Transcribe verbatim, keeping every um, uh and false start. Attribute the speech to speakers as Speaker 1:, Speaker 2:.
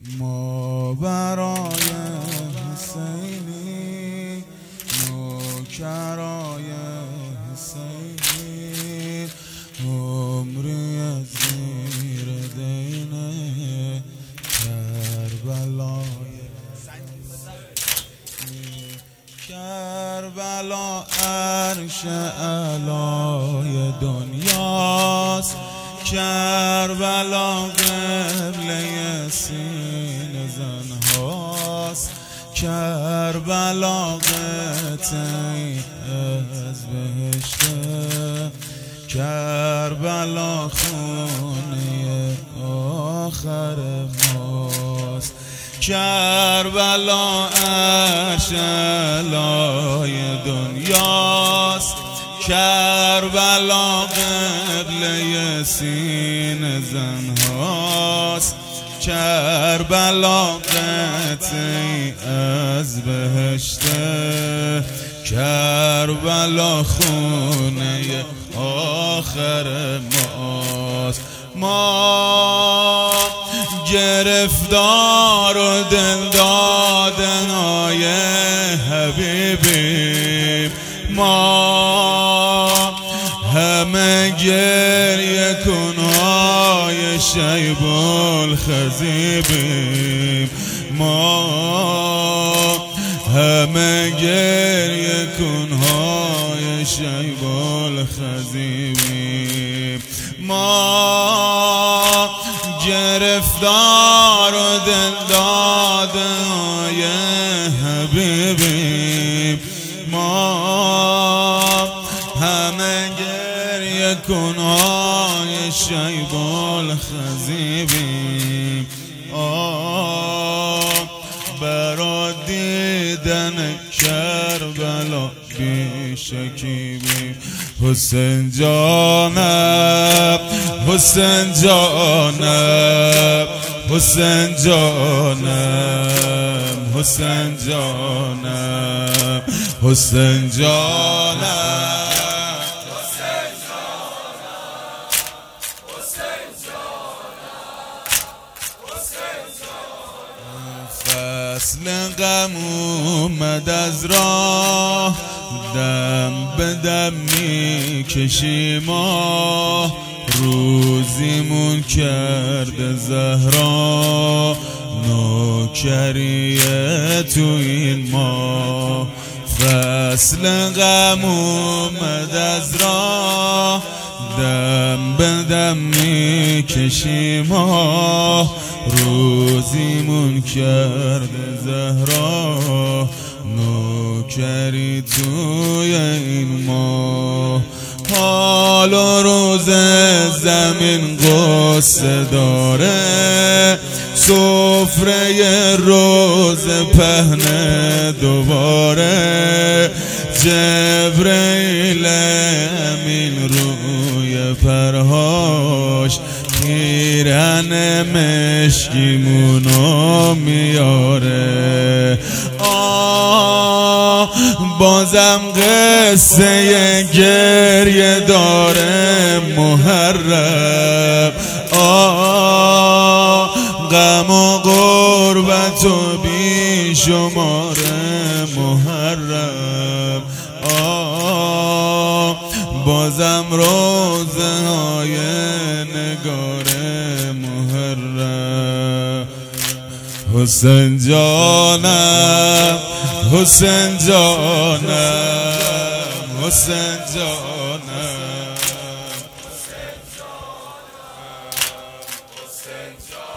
Speaker 1: ما برای حسینی نوکرای حسینی عمری از زیر دین کربلای کربلا عرش اعلای دنیاست، کربلا قبله سینه زنهاست، کربلا قطعی از بهشته، کربلا خونه آخر ماست، کربلا عرش اعلای دنیاست، کربلا قبله سینه زنهاست، کربلا قطعی از بهشته، کربلا خونه آخر ماست. ما گرفتار و دل داده های حبیبیم، ما همه گریه کنهای شیب الخضیبیم، ما همه گریه کنهای شیب الخضیبیم، ما گرفتار و دل داده های حبیبیم، ما همه گریه کنهای شیب الخضیبیم. آه برا دیدن کربلا بی شکیبیم. حسین جانم حسین جانم حسین جانم حسین جانم حسین جانم فصل غم اومد از راه، دم به دم می کشیم ما، روزیمون کرده زهرا نوکریه تو این ما. فصل غم اومد از راه، دم به دم می کشیم ما، روزیمون کرده زهرا نوکری توی این ما. حال و روز زمین قصه داره، سفره روز پهنه دوباره، جبرئیل امین روی پرهاش پیرهن مشکیمونو میاره. آه بازم قصه گریه داره محرم، آه غم و غربت و بی شماره محرم، آه بازم روزه های نگاره محرم. حسین جانم حسین جانم حسین جانم حسین جانم